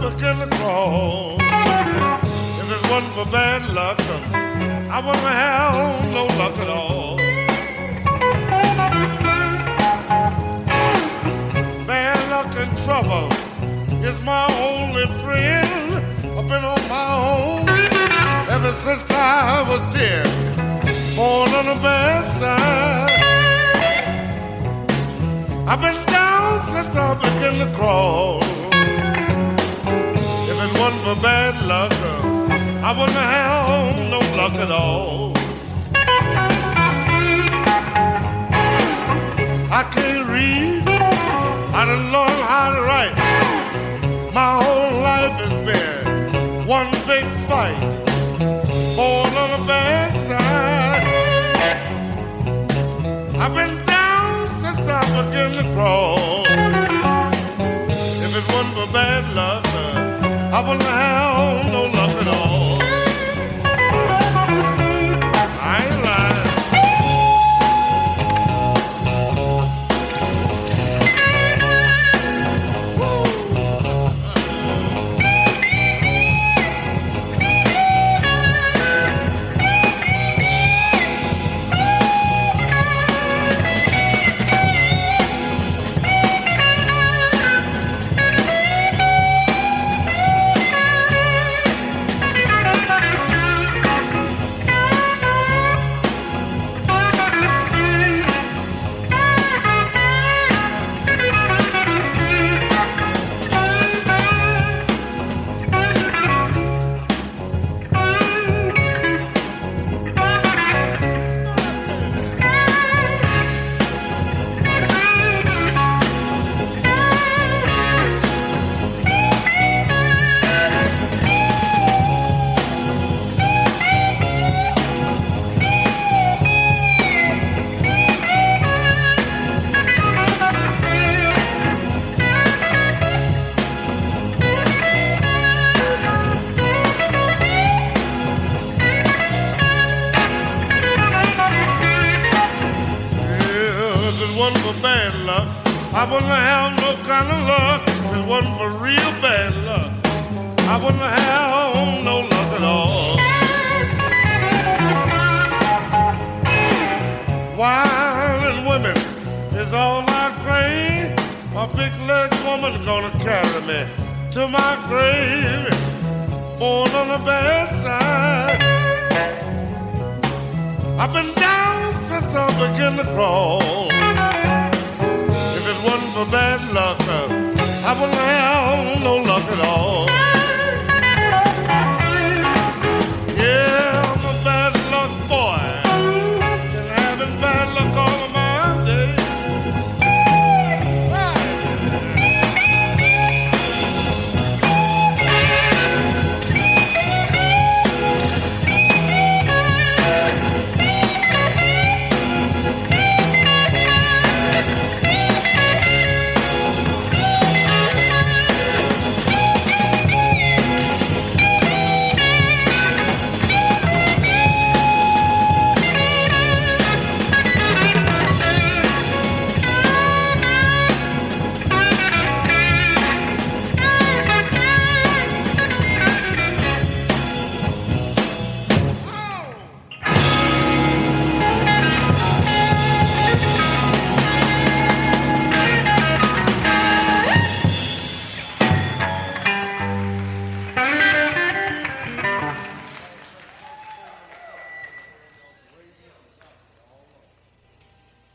begin to crawl. If it wasn't for bad luck, I wouldn't have no luck at all. Bad luck and trouble is my only friend. I've been on my own ever since I was 10, born on the bad side. I've been down since I began to crawl. If it wasn't for bad luck, I wouldn't have no luck at all. I can't read, I done learned how to write. My whole life has been one big fight, born on the bad side. I've been down since I began to crawl. If it wasn't for bad luck, I wouldn't have no luck at all. I ain't lying. I wouldn't have no kind of luck if it wasn't for real bad luck. I wouldn't have no luck at all. Wine and women is all I claim. A big-legged woman's gonna carry me to my grave. Born on the bad side. I've been down since I began to crawl. If it wasn't for bad luck, I wouldn't